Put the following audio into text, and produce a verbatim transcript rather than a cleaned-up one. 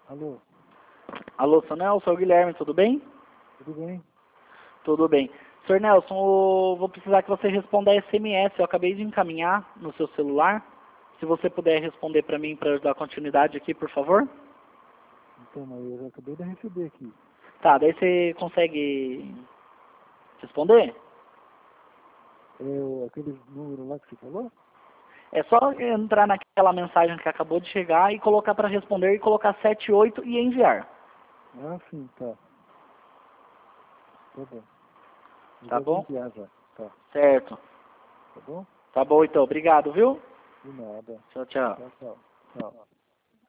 Alô, Alô, seu Nelson, sou o Guilherme, tudo bem? tudo bem? Tudo bem. senhor Nelson, eu vou precisar que você responda a S M S, eu acabei de encaminhar no seu celular. Se você puder responder para mim para ajudar a continuidade aqui, por favor. Então, mas eu já acabei de receber aqui. Tá, daí você consegue responder? É o- aquele número lá que você falou? É só entrar naquela mensagem que acabou de chegar e colocar para responder e colocar sete oito e enviar. Ah, sim, tá. Tá bom. Eu Tá já vou bom? enviar já. Tá. Certo. Tá bom? Tá bom então, obrigado, viu? De nada. Tchau, tchau. Tchau, tchau. Tchau.